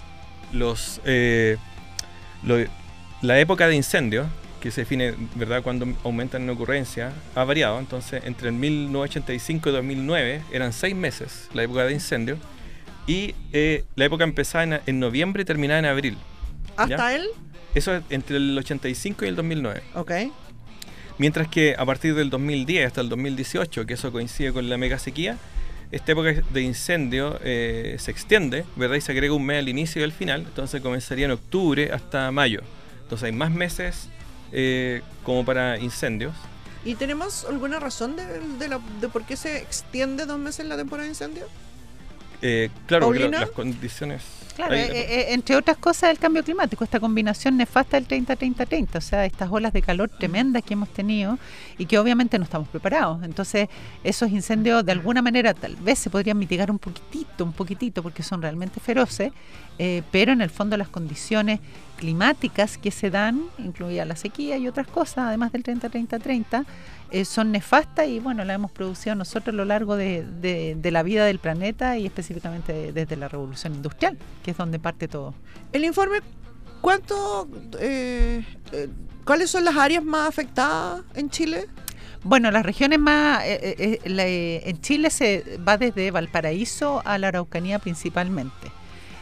los, eh, lo, la época de incendio, que se define, ¿verdad?, cuando aumentan en ocurrencia, ha variado. Entonces, entre el mil novecientos ochenta y cinco y dos mil nueve eran seis meses la época de incendio, y eh, la época empezaba en, en noviembre y terminaba en abril. ¿Hasta ¿ya? él? Eso es entre el ochenta y cinco y el dos mil nueve. Ok. Mientras que a partir del dos mil diez hasta el dos mil dieciocho, que eso coincide con la mega sequía, esta época de incendio eh, se extiende, ¿verdad?, y se agrega un mes al inicio y al final. Entonces comenzaría en octubre hasta mayo. Entonces hay más meses Eh, como para incendios. ¿Y tenemos alguna razón de, de, la, de por qué se extiende dos meses la temporada de incendios? Eh, claro, porque ¿Paulina? la, las condiciones... Claro, Ahí, eh, eh, entre otras cosas el cambio climático, esta combinación nefasta del treinta treinta treinta, o sea, estas olas de calor tremendas que hemos tenido y que obviamente no estamos preparados. Entonces, esos incendios de alguna manera tal vez se podrían mitigar un poquitito, un poquitito, porque son realmente feroces, eh, pero en el fondo las condiciones climáticas que se dan, incluida la sequía y otras cosas, además del treinta treinta treinta, eh, son nefastas y bueno, las hemos producido nosotros a lo largo de, de, de la vida del planeta y específicamente de, desde la revolución industrial, que es donde parte todo. El informe, ¿cuánto, eh, eh, cuáles son las áreas más afectadas en Chile? Bueno, las regiones más, eh, eh, la, eh, en Chile se va desde Valparaíso a la Araucanía principalmente.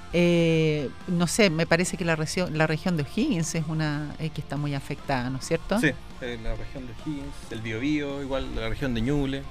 Eh, no sé, me parece que la región, la región de O'Higgins es una eh, que está muy afectada, ¿no es cierto? Sí, eh, la región de O'Higgins, el Biobío, igual la región de Ñuble.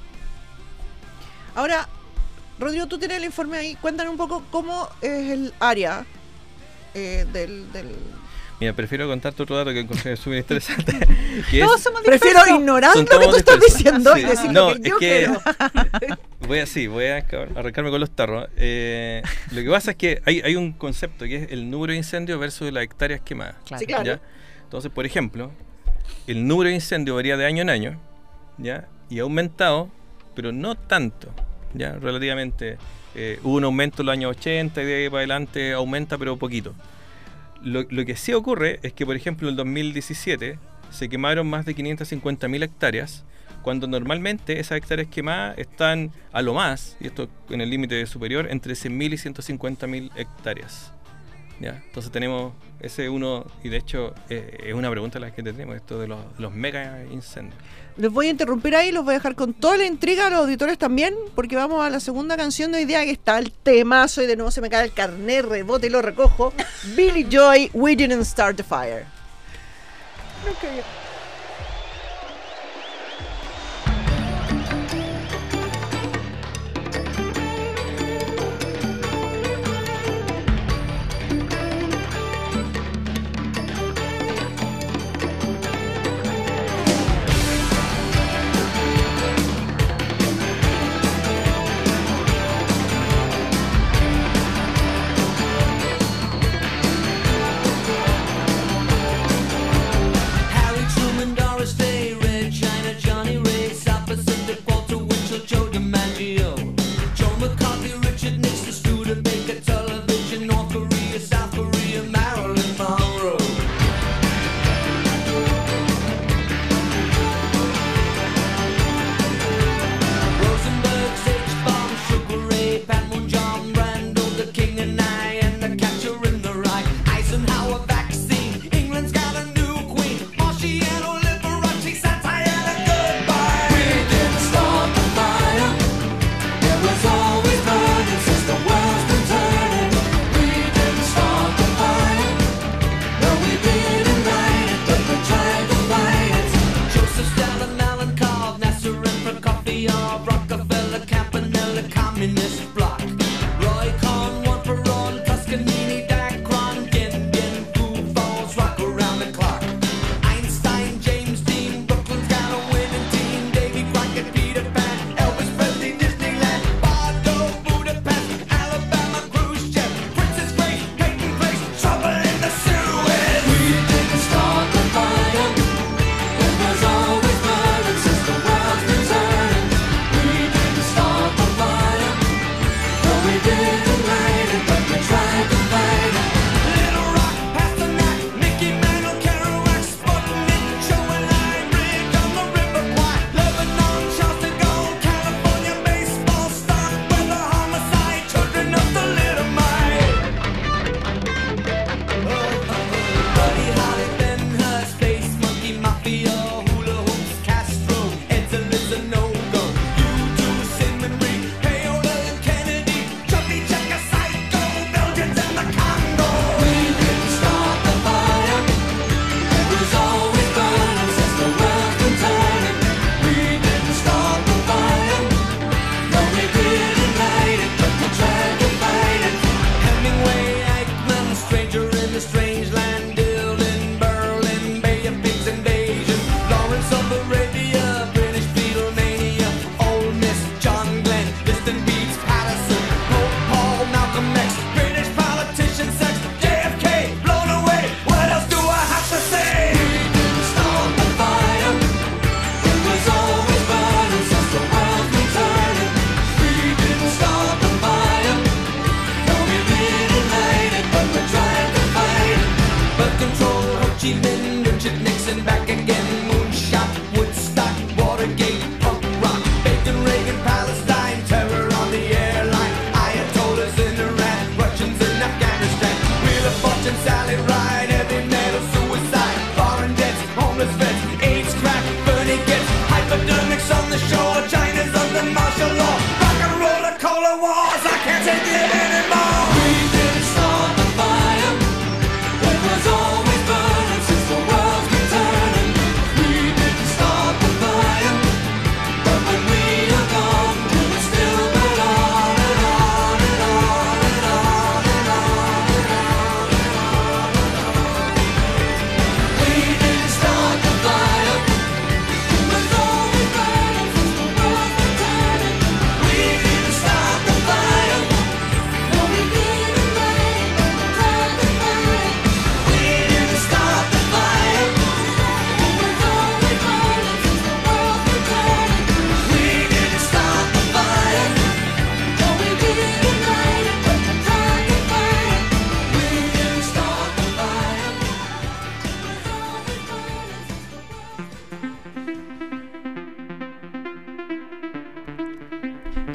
Ahora, Rodrigo, tú tienes el informe ahí, cuéntanos un poco cómo es el área eh, del, del... Mira, prefiero contarte otro dato que encontré súper interesante. que no, es, somos prefiero ignorar lo que tú estás diciendo sí, y decir no, lo que es yo que quiero. Voy a, sí, voy a arrancarme con los tarros. Eh, lo que pasa es que hay, hay un concepto que es el número de incendios versus las hectáreas quemadas. Claro. Sí, claro. ¿Ya? Entonces, por ejemplo, el número de incendios varía de año en año, ¿ya? Y ha aumentado, pero no tanto, ¿ya? Relativamente. Eh, hubo un aumento en los años ochenta y de ahí para adelante aumenta, pero poquito. Lo, lo que sí ocurre es que, por ejemplo, en el dos mil diecisiete se quemaron más de quinientas cincuenta mil hectáreas, cuando normalmente esas hectáreas quemadas están a lo más, y esto en el límite superior, entre cien mil y ciento cincuenta mil hectáreas. ¿Ya? Entonces tenemos ese uno, y de hecho eh, es una pregunta la que tenemos, esto de los, los mega incendios. Les voy a interrumpir ahí, los voy a dejar con toda la intriga a los auditores también, porque vamos a la segunda canción de hoy día, que está el temazo, y de nuevo se me cae el carnet, rebote y lo recojo. Billy Joy, We Didn't Start the Fire. Okay. Harry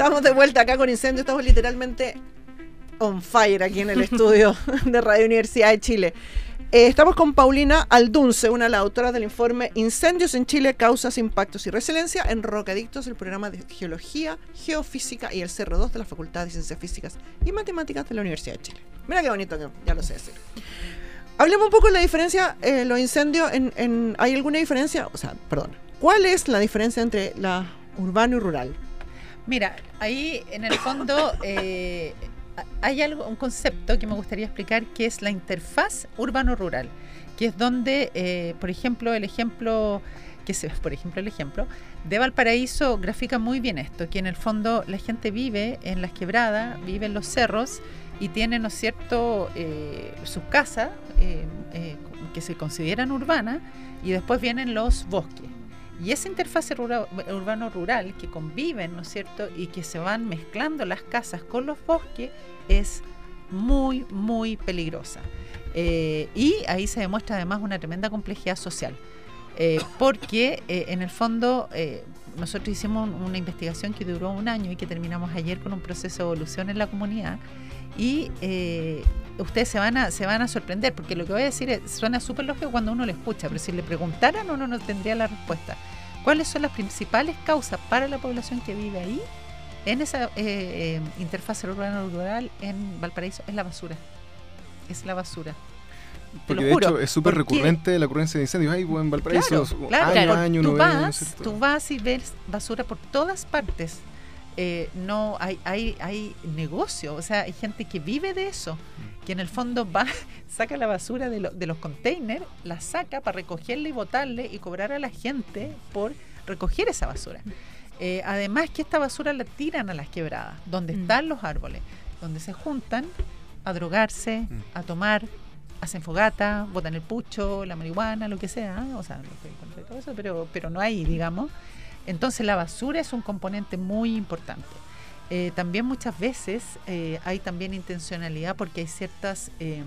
Estamos de vuelta acá con Incendio. Estamos literalmente on fire aquí en el estudio de Radio Universidad de Chile. Eh, estamos con Paulina Aldunce, una de las autoras del informe Incendios en Chile, Causas, Impactos y Resiliencia en Rocadictos, el programa de Geología, Geofísica y el C R dos de la Facultad de Ciencias Físicas y Matemáticas de la Universidad de Chile. Mira qué bonito que ya lo sé decir. Hablemos un poco de la diferencia, eh, los incendios, en, en, ¿hay alguna diferencia? O sea, perdón, ¿cuál es la diferencia entre la urbano y rural? Mira, ahí en el fondo eh, hay algo, un concepto que me gustaría explicar, que es la interfaz urbano-rural, que es donde, eh, por ejemplo, el ejemplo, que se, por ejemplo, el ejemplo de Valparaíso grafica muy bien esto, que en el fondo la gente vive en las quebradas, vive en los cerros y tiene, ¿no es cierto?, eh, sus casas eh, eh, que se consideran urbanas, y después vienen los bosques. Y esa interfaz urbano-rural que conviven, ¿no es cierto?, y que se van mezclando las casas con los bosques, es muy, muy peligrosa. Eh, y ahí se demuestra además una tremenda complejidad social. Eh, porque eh, en el fondo eh, nosotros hicimos un, una investigación que duró un año y que terminamos ayer con un proceso de evolución en la comunidad. Y eh, ustedes se van a se van a sorprender, porque lo que voy a decir es, suena súper lógico cuando uno lo escucha, pero si le preguntaran uno no tendría la respuesta. ¿Cuáles son las principales causas para la población que vive ahí, en esa eh, eh, interfaz urbano-rural en Valparaíso? Es la basura. Es la basura. Porque de hecho es súper recurrente la ocurrencia de incendios. Ahí en Valparaíso, claro, claro, año claro. a año, Tú, no vas, ves, tú vas y ves basura por todas partes. Eh, no hay, hay, hay negocio, o sea, hay gente que vive de eso, que en el fondo va, saca la basura de, lo, de los containers, la saca para recogerla y botarle y cobrar a la gente por recoger esa basura. Eh, además que esta basura la tiran a las quebradas, donde mm. están los árboles, donde se juntan a drogarse, mm. a tomar, hacen fogata, botan el pucho, la marihuana, lo que sea, o sea, no estoy en contra de todo eso, pero, pero no hay, digamos. Entonces la basura es un componente muy importante. Eh, también muchas veces eh, hay también intencionalidad, porque hay ciertas eh,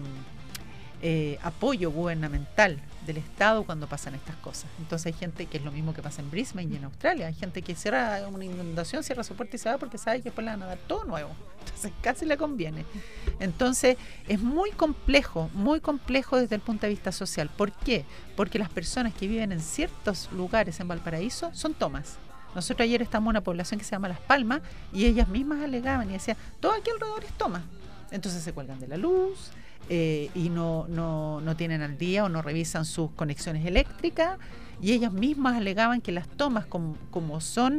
eh, apoyo gubernamental del Estado cuando pasan estas cosas. Entonces hay gente, que es lo mismo que pasa en Brisbane y en Australia, hay gente que cierra una inundación, cierra su puerta y se va porque sabe que después le van a dar todo nuevo. Entonces casi le conviene. Entonces es muy complejo, muy complejo desde el punto de vista social. ¿Por qué? Porque las personas que viven en ciertos lugares en Valparaíso son tomas. Nosotros ayer estamos en una población que se llama Las Palmas y ellas mismas alegaban y decían, todo aquí alrededor es toma. Entonces se cuelgan de la luz eh, y no, no, no tienen al día o no revisan sus conexiones eléctricas, y ellas mismas alegaban que las tomas, como, como son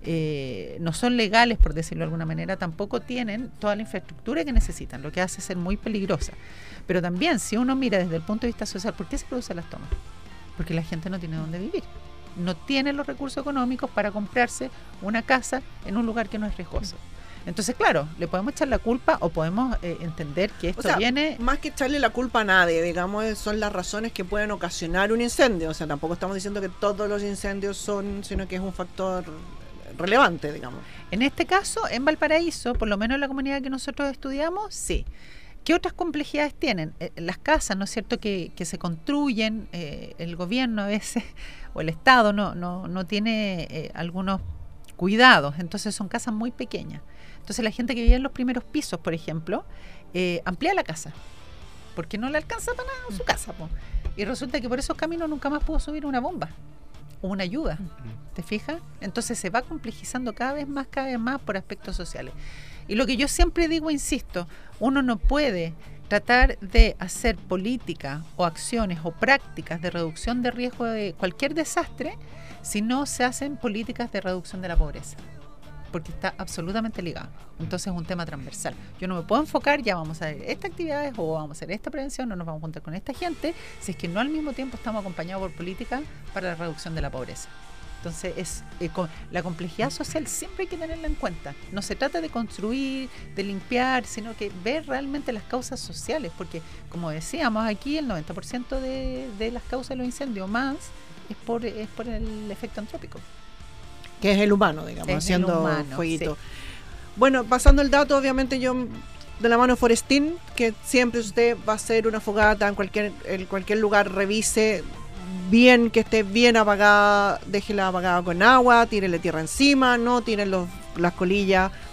eh, no son legales, por decirlo de alguna manera, tampoco tienen toda la infraestructura que necesitan, lo que hace ser muy peligrosa. Pero también, si uno mira desde el punto de vista social, ¿por qué se producen las tomas? Porque la gente no tiene dónde vivir, no tiene los recursos económicos para comprarse una casa en un lugar que no es riesgoso. Entonces, claro, le podemos echar la culpa o podemos eh, entender que esto, o sea, viene... Más que echarle la culpa a nadie, digamos, son las razones que pueden ocasionar un incendio. O sea, tampoco estamos diciendo que todos los incendios son, sino que es un factor relevante, digamos. En este caso, en Valparaíso, por lo menos en la comunidad que nosotros estudiamos, sí. ¿Qué otras complejidades tienen? Eh, las casas, ¿no es cierto?, que, que se construyen, eh, el gobierno a veces, o el Estado, no, no, no tiene eh, algunos cuidados, entonces son casas muy pequeñas. Entonces la gente que vive en los primeros pisos, por ejemplo, eh, amplía la casa, porque no le alcanza para nada en su casa, po. Y resulta que por esos caminos nunca más pudo subir una bomba o una ayuda, ¿te fijas? Entonces se va complejizando cada vez más, cada vez más por aspectos sociales. Y lo que yo siempre digo, insisto, uno no puede tratar de hacer política o acciones o prácticas de reducción de riesgo de cualquier desastre si no se hacen políticas de reducción de la pobreza, porque está absolutamente ligado. Entonces es un tema transversal. Yo no me puedo enfocar, ya vamos a hacer estas actividades o vamos a hacer esta prevención, no nos vamos a juntar con esta gente, si es que no al mismo tiempo estamos acompañados por políticas para la reducción de la pobreza. Entonces es eh, con, la complejidad social siempre hay que tenerla en cuenta. No se trata de construir, de limpiar, sino que ver realmente las causas sociales, porque como decíamos aquí, el noventa por ciento de, de las causas de los incendios más es por, es por el efecto antrópico, que es el humano, digamos, es haciendo humano, fueguito. Sí. Bueno, pasando el dato, obviamente yo de la mano Forestín, que siempre usted va a hacer una fogata en cualquier, en cualquier lugar, revise bien, que esté bien apagada, déjela apagada con agua, tírele tierra encima, no tiren los, las colillas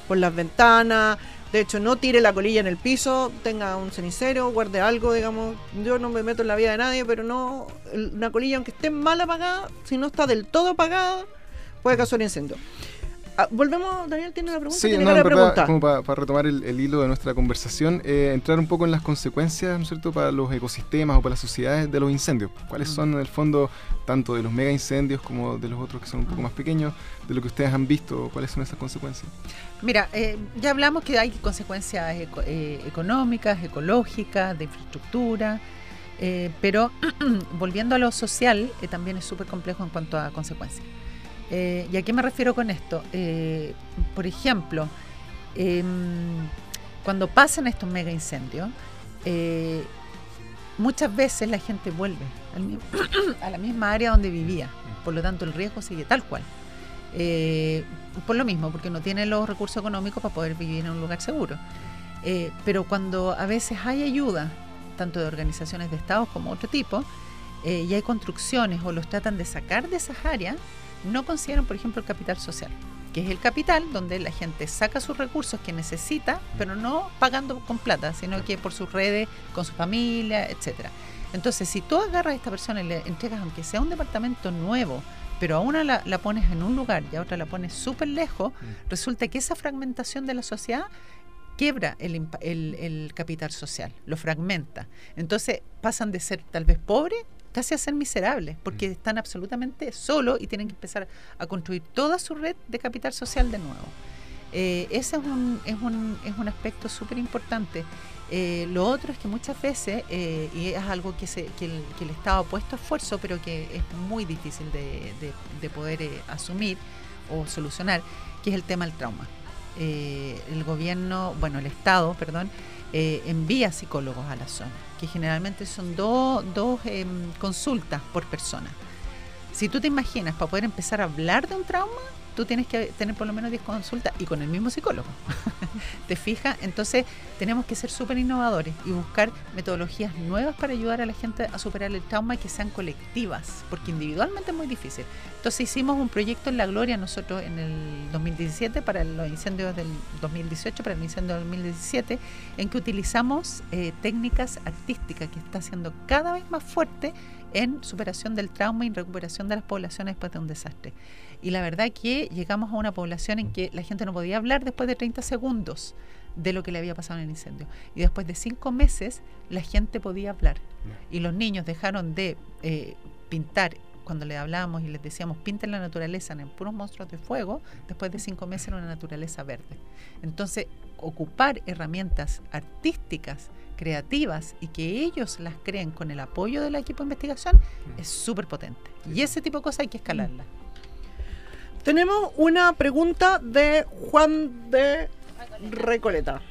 por las ventanas. De hecho, no tire la colilla en el piso, tenga un cenicero, guarde algo, digamos. Yo no me meto en la vida de nadie, pero no, una colilla, aunque esté mal apagada, si no está del todo apagada, puede causar incendio. Ah, volvemos, Daniel, ¿tiene una pregunta? Sí, ¿Tiene no, cara de para, pregunta? como para, para retomar el, el hilo de nuestra conversación, eh, entrar un poco en las consecuencias, ¿no es cierto?, para los ecosistemas o para las sociedades de los incendios. ¿Cuáles son, en el fondo, tanto de los mega incendios como de los otros que son un poco más pequeños, de lo que ustedes han visto? ¿Cuáles son esas consecuencias? Mira, eh, ya hablamos que hay consecuencias eco, eh, económicas, ecológicas, de infraestructura, eh, pero volviendo a lo social, eh, también es súper complejo en cuanto a consecuencias. Eh, ¿Y a qué me refiero con esto? Eh, por ejemplo, eh, cuando pasan estos mega incendios, eh, muchas veces la gente vuelve al, a la misma área donde vivía, por lo tanto el riesgo sigue tal cual. Eh, por lo mismo, porque no tiene los recursos económicos para poder vivir en un lugar seguro. Eh, pero cuando a veces hay ayuda, tanto de organizaciones de estados como otro tipo, eh, y hay construcciones o los tratan de sacar de esas áreas, no consideran, por ejemplo, el capital social, que es el capital donde la gente saca sus recursos que necesita, pero no pagando con plata, sino que por sus redes, con su familia, etcétera. Entonces, si tú agarras a esta persona y le entregas, aunque sea un departamento nuevo, pero a una la, la pones en un lugar y a otra la pones súper lejos, mm. resulta que esa fragmentación de la sociedad quiebra el, el, el capital social, lo fragmenta. Entonces, pasan de ser tal vez pobres casi a ser miserables, porque mm. están absolutamente solos y tienen que empezar a construir toda su red de capital social de nuevo. Eh, ese es un, es un, es un aspecto súper importante. Eh, lo otro es que muchas veces, eh, y es algo que, se, que, el, que el Estado ha puesto esfuerzo, pero que es muy difícil de, de, de poder eh, asumir o solucionar, que es el tema del trauma. Eh, el gobierno, bueno, el Estado, perdón, eh, envía psicólogos a la zona, que generalmente son do, dos eh, consultas por persona. Si tú te imaginas, para poder empezar a hablar de un trauma, tú tienes que tener por lo menos diez consultas y con el mismo psicólogo. ¿Te fijas? Entonces tenemos que ser súper innovadores y buscar metodologías nuevas para ayudar a la gente a superar el trauma y que sean colectivas, porque individualmente es muy difícil. Entonces hicimos un proyecto en La Gloria nosotros en el dos mil diecisiete para los incendios del dos mil dieciocho, para el incendio del dos mil diecisiete, en que utilizamos eh, técnicas artísticas que está siendo cada vez más fuerte en superación del trauma y en recuperación de las poblaciones después de un desastre. Y la verdad que llegamos a una población en que la gente no podía hablar después de treinta segundos de lo que le había pasado en el incendio. Y después de cinco meses la gente podía hablar. Y los niños dejaron de eh, pintar. Cuando le hablábamos y les decíamos pinten la naturaleza en puros monstruos de fuego, después de cinco meses era una naturaleza verde. Entonces, ocupar herramientas artísticas, creativas y que ellos las creen con el apoyo del equipo de investigación es súper potente. Y ese tipo de cosas hay que escalarla. Tenemos una pregunta de Juan de Recoleta.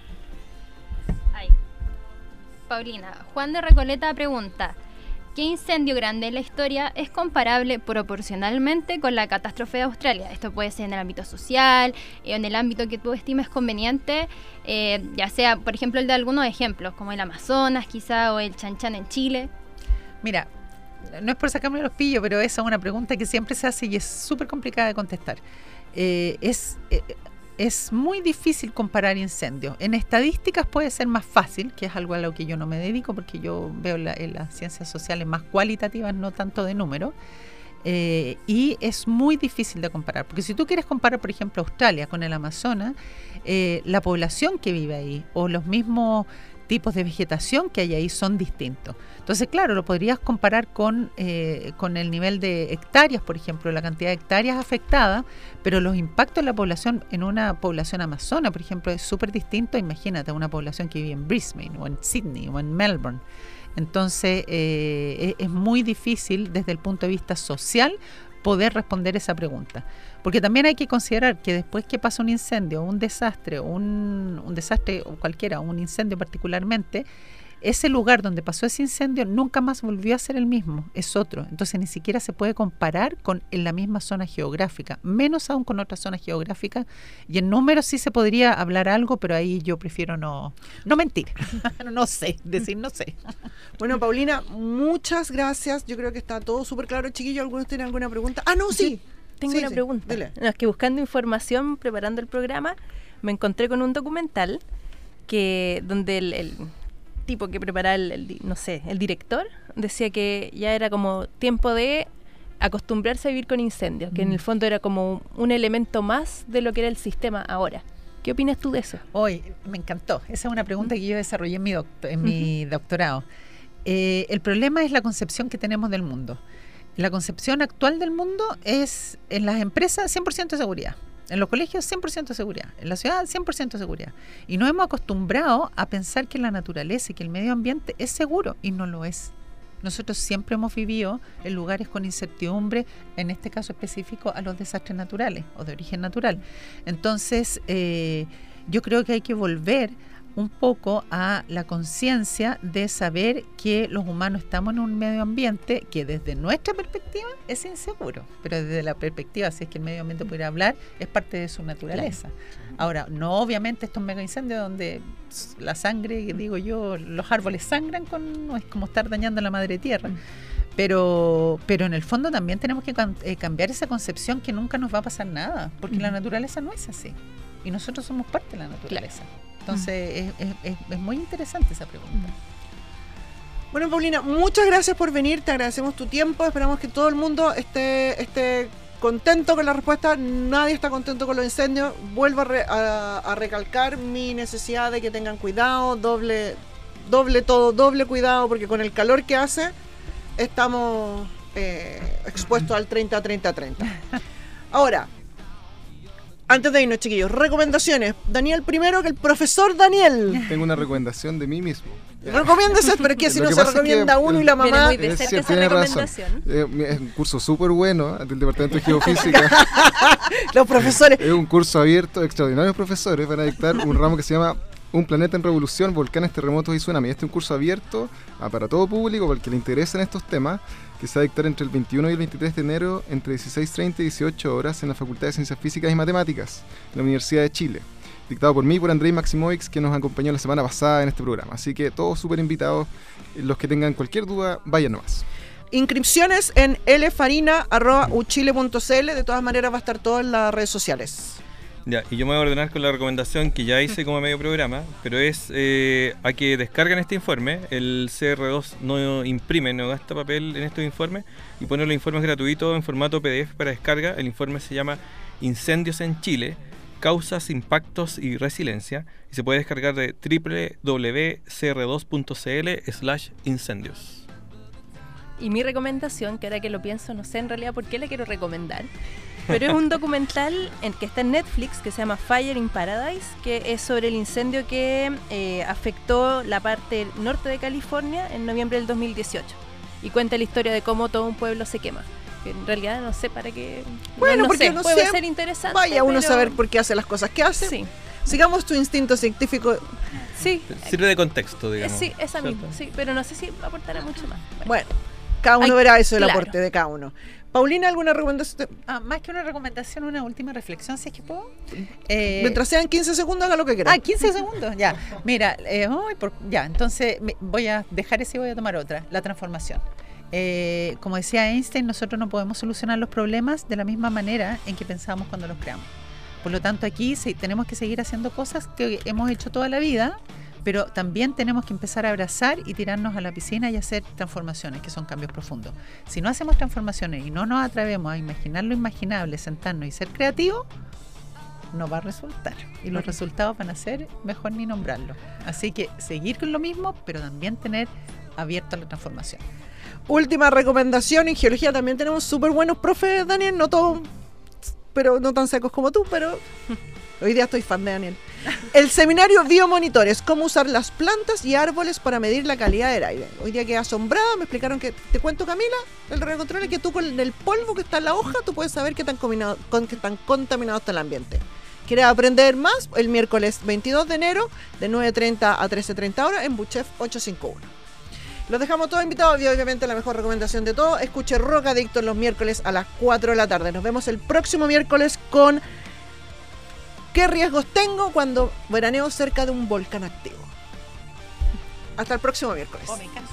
Ay. Paulina, Juan de Recoleta pregunta: ¿qué incendio grande en la historia es comparable proporcionalmente con la catástrofe de Australia? Esto puede ser en el ámbito social, eh, en el ámbito que tú estimes conveniente, eh, ya sea, por ejemplo, el de algunos ejemplos, como el Amazonas quizá, o el Chan Chan en Chile. Mira, no es por sacarme los pillos, pero esa es una pregunta que siempre se hace y es súper complicada de contestar. Eh, es... Eh, Es muy difícil comparar incendios. En estadísticas puede ser más fácil, que es algo a lo que yo no me dedico porque yo veo la, en las ciencias sociales más cualitativas, no tanto de números. Eh, y es muy difícil de comparar, porque si tú quieres comparar, por ejemplo, Australia con el Amazonas, eh, la población que vive ahí o los mismos tipos de vegetación que hay ahí son distintos. Entonces, claro, lo podrías comparar con, eh, con el nivel de hectáreas, por ejemplo, la cantidad de hectáreas afectadas, pero los impactos en la población, en una población amazona, por ejemplo, es súper distinto. Imagínate, una población que vive en Brisbane o en Sydney o en Melbourne. Entonces, eh, es, es muy difícil desde el punto de vista social poder responder esa pregunta. Porque también hay que considerar que después que pasa un incendio, un desastre, un, un desastre o cualquiera, un incendio particularmente, ese lugar donde pasó ese incendio nunca más volvió a ser el mismo, es otro. Entonces ni siquiera se puede comparar con en la misma zona geográfica, menos aún con otras zonas geográficas. Y en números sí se podría hablar algo, pero ahí yo prefiero no, no mentir. No sé, decir no sé. Bueno, Paulina, muchas gracias. Yo creo que está todo súper claro. Chiquillos, ¿algunos tienen alguna pregunta? Ah, no, sí. Tengo sí, una sí. pregunta. Dile. No, es que buscando información, preparando el programa, me encontré con un documental que donde el, el tipo que preparaba, el, el, no sé, el director, decía que ya era como tiempo de acostumbrarse a vivir con incendios, que en el fondo era como un elemento más de lo que era el sistema ahora. ¿Qué opinas tú de eso? Hoy me encantó. Esa es una pregunta que yo desarrollé en mi, doctor, en mi uh-huh. doctorado. Eh, el problema es la concepción que tenemos del mundo. La concepción actual del mundo es en las empresas cien por ciento de seguridad, en los colegios cien por ciento de seguridad, en la ciudad cien por ciento de seguridad. Y nos hemos acostumbrado a pensar que la naturaleza y que el medio ambiente es seguro y no lo es. Nosotros siempre hemos vivido en lugares con incertidumbre, en este caso específico a los desastres naturales o de origen natural. Entonces, eh, yo creo que hay que volver un poco a la conciencia de saber que los humanos estamos en un medio ambiente que desde nuestra perspectiva es inseguro, pero desde la perspectiva, si es que el medio ambiente pudiera hablar, es parte de su naturaleza. Claro. Ahora, no obviamente estos mega incendios donde la sangre, digo yo, los árboles sangran, con, no es como estar dañando la madre tierra. Pero, pero en el fondo también tenemos que cam- eh, cambiar esa concepción que nunca nos va a pasar nada, porque mm. la naturaleza no es así. Y nosotros somos parte de la naturaleza. Claro. Entonces, mm. es, es, es muy interesante esa pregunta. Bueno, Paulina, muchas gracias por venir. Te agradecemos tu tiempo. Esperamos que todo el mundo esté, esté contento con la respuesta. Nadie está contento con los incendios. Vuelvo a, re, a, a recalcar mi necesidad de que tengan cuidado. Doble, doble todo, doble cuidado, porque con el calor que hace, estamos eh, expuestos al treinta treinta treinta. Ahora, antes de irnos, chiquillos, recomendaciones. Daniel primero, que el profesor Daniel. Tengo una recomendación de mí mismo. Recomiéndese, pero es que si no se recomienda es uno y la mamá. Muy de cerca esa recomendación. Eh, es un curso súper bueno del Departamento de Geofísica. Los profesores. Es un curso abierto, extraordinarios profesores van a dictar un ramo que se llama Un planeta en revolución, volcanes, terremotos y tsunamis. Este es un curso abierto a, para todo público, para el que le interesen estos temas, que se va a dictar entre el veintiuno y el veintitrés de enero, entre dieciséis treinta y dieciocho horas, en la Facultad de Ciencias Físicas y Matemáticas, en la Universidad de Chile. Dictado por mí y por Andrei Maximovic, que nos acompañó la semana pasada en este programa. Así que todos súper invitados. Los que tengan cualquier duda, vayan nomás. Inscripciones en lfarina arroba uchile punto c l. De todas maneras va a estar todo en las redes sociales. Ya, y yo me voy a ordenar con la recomendación que ya hice como medio programa, pero es eh, a que descarguen este informe. El C R dos no imprime, no gasta papel en estos informes, y pone los informes gratuitos en formato P D F para descarga. El informe se llama Incendios en Chile, causas, impactos y resiliencia, y se puede descargar de doble u doble u doble u punto c r dos punto c l slash incendios. Y mi recomendación, que ahora que lo pienso, no sé en realidad por qué la quiero recomendar, pero es un documental en que está en Netflix que se llama Fire in Paradise, que es sobre el incendio que eh, afectó la parte norte de California en noviembre del dos mil dieciocho, y cuenta la historia de cómo todo un pueblo se quema. Que en realidad no sé para qué. Bueno, no, no porque sé, no puede sé, ser interesante. Vaya uno a pero... saber por qué hace las cosas que hace. Sí. Sigamos tu instinto científico. Sí. Sirve de contexto, digamos. Sí, esa misma, sí, pero no sé si aportará mucho más. Bueno, bueno cada uno Ay, verá eso del claro. aporte de cada uno. Paulina, ¿alguna recomendación? Ah, más que una recomendación, una última reflexión, si es que puedo. Eh, Mientras sean quince segundos, haga lo que quiera. Ah, quince segundos, ya. Mira, eh, oh, por, ya, entonces me, voy a dejar ese y voy a tomar otra, la transformación. Eh, como decía Einstein, nosotros no podemos solucionar los problemas de la misma manera en que pensábamos cuando los creamos. Por lo tanto, aquí sí, tenemos que seguir haciendo cosas que hemos hecho toda la vida, pero también tenemos que empezar a abrazar y tirarnos a la piscina y hacer transformaciones, que son cambios profundos. Si no hacemos transformaciones y no nos atrevemos a imaginar lo imaginable, sentarnos y ser creativos, no va a resultar. Y los resultados van a ser mejor ni nombrarlo. Así que seguir con lo mismo, pero también tener abierto a la transformación. Última recomendación, en geología también tenemos súper buenos profes, Daniel, no todos, pero no tan secos como tú, pero hoy día estoy fan de Daniel. El seminario Biomonitores, cómo usar las plantas y árboles para medir la calidad del aire. Hoy día quedé asombrada, me explicaron que, te cuento Camila, el radiocontrol es que tú con el polvo que está en la hoja, tú puedes saber qué tan, combinado, con, qué tan contaminado está el ambiente. ¿Quieres aprender más? El miércoles veintidós de enero, de nueve treinta a trece treinta horas, en Buchef ochocientos cincuenta y uno. Los dejamos todos invitados y obviamente la mejor recomendación de todo, escuche Rock Adicto los miércoles a las cuatro de la tarde. Nos vemos el próximo miércoles con ¿qué riesgos tengo cuando veraneo cerca de un volcán activo? Hasta el próximo miércoles. Oh, me encanta.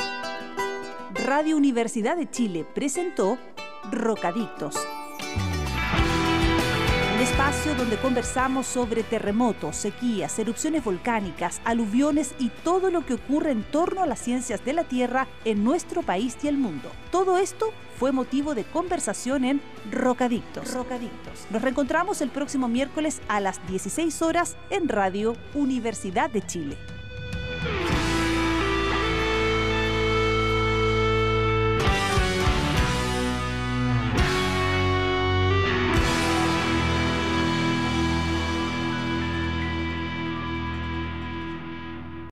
Radio Universidad de Chile presentó Rock Adictos. Un espacio donde conversamos sobre terremotos, sequías, erupciones volcánicas, aluviones y todo lo que ocurre en torno a las ciencias de la Tierra en nuestro país y el mundo. Todo esto fue motivo de conversación en Rocadictos. Rocadictos. Nos reencontramos el próximo miércoles a las dieciséis horas en Radio Universidad de Chile.